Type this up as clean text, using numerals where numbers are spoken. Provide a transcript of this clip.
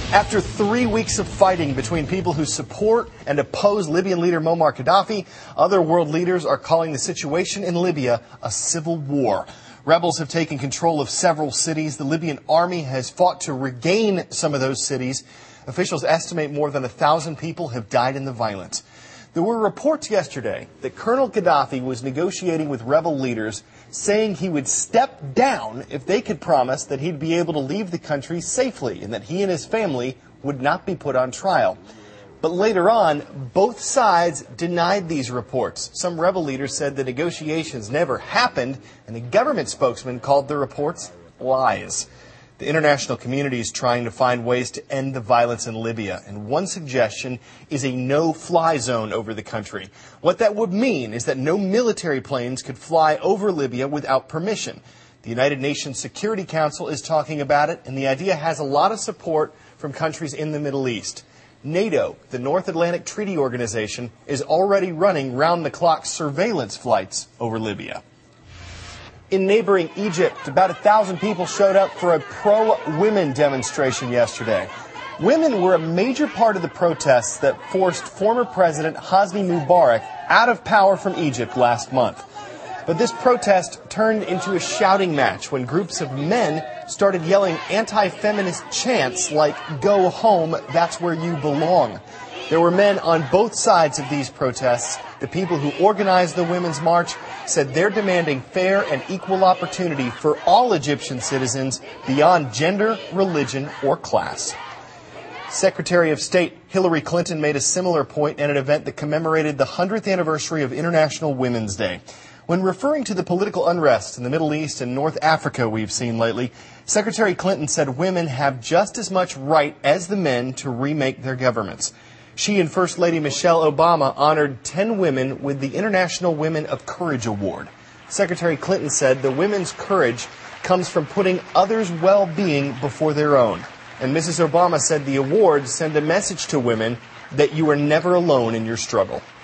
After 3 weeks of fighting between people who support and oppose Libyan leader Muammar Gaddafi, other world leaders are calling the situation in Libya a civil war. Rebels have taken control of several cities. The Libyan army has fought to regain some of those cities. Officials estimate more than 1,000 people have died in the violence. There were reports yesterday that Colonel Gaddafi was negotiating with rebel leaders, saying he would step down if they could promise that he'd be able to leave the country safely and that he and his family would not be put on trial. But later on, both sides denied these reports. Some rebel leaders said the negotiations never happened, and a government spokesman called the reports lies. The international community is trying to find ways to end the violence in Libya, and one suggestion is a no-fly zone over the country. What that would mean is that no military planes could fly over Libya without permission. The United Nations Security Council is talking about it, and the idea has a lot of support from countries in the Middle East. NATO, the North Atlantic Treaty Organization, is already running round-the-clock surveillance flights over Libya. In neighboring Egypt, about 1,000 people showed up for a pro-women demonstration yesterday. Women were a major part of the protests that forced former President Hosni Mubarak out of power from Egypt last month. But this protest turned into a shouting match when groups of men started yelling anti-feminist chants like, "Go home, that's where you belong." There were men on both sides of these protests. The people who organized the Women's March said they're demanding fair and equal opportunity for all Egyptian citizens beyond gender, religion, or class. Secretary of State Hillary Clinton made a similar point at an event that commemorated the 100th anniversary of International Women's Day. When referring to the political unrest in the Middle East and North Africa we've seen lately, Secretary Clinton said women have just as much right as the men to remake their governments. She and First Lady Michelle Obama honored 10 women with the International Women of Courage Award. Secretary Clinton said the women's courage comes from putting others' well-being before their own. And Mrs. Obama said the awards send a message to women that you are never alone in your struggle.